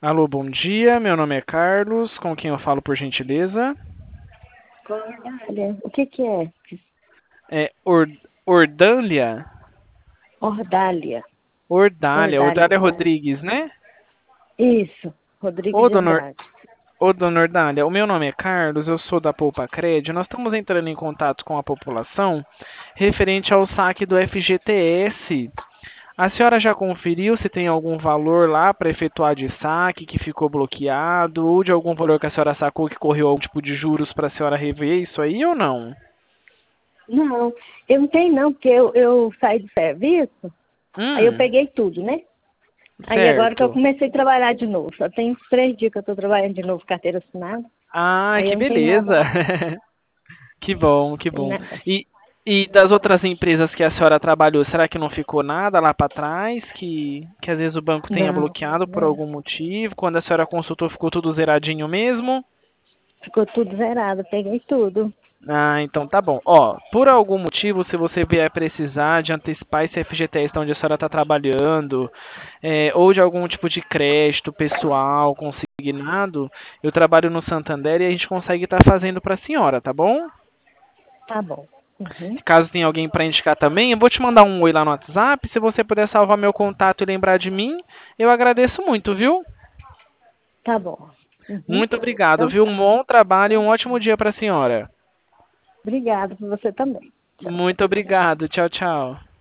Alô, bom dia. Meu nome é Carlos. Com quem eu falo, por gentileza? Ordália. O que que é? É Ordâlia? Ordália. Ordália Ordália. Rodrigues, né? Isso. Rodrigues Ô, de Andrade. dona Ordália, o meu nome é Carlos, eu sou da Poupa Crédito. Nós estamos entrando em contato com a população referente ao saque do FGTS. A senhora já conferiu se tem algum valor lá para efetuar de saque que ficou bloqueado ou de algum valor que a senhora sacou que correu algum tipo de juros para a senhora rever isso aí ou não? Não, eu não tenho não, porque eu saí do serviço, aí eu Hum, peguei tudo, né? Aí agora que eu certo. comecei a trabalhar de novo, só tem uns 3 dias que eu estou trabalhando de novo, carteira assinada, Ah, aí que eu não tenho nada beleza. não, Que bom, que tem bom. nada. E, e das outras empresas que a senhora trabalhou, será que não ficou nada lá para trás que às vezes o banco tenha Não, bloqueado por não. algum motivo? Quando a senhora consultou, ficou tudo zeradinho mesmo? Ficou tudo zerado, eu peguei tudo. Ah, então tá bom. Ó, por algum motivo, se você vier precisar de antecipar esse FGTS onde a senhora está trabalhando, ou de algum tipo de crédito pessoal consignado, eu trabalho no Santander e a gente consegue estar fazendo para a senhora, tá bom? Tá bom. Uhum. Caso tenha alguém para indicar também, eu vou te mandar um oi lá no WhatsApp. Se você puder salvar meu contato e lembrar de mim, eu agradeço muito, viu? Tá bom. Uhum. Muito obrigado, Então viu? tá. Um bom trabalho e um ótimo dia para a senhora. Obrigada por você também. Tchau. Muito obrigado. Tchau, tchau.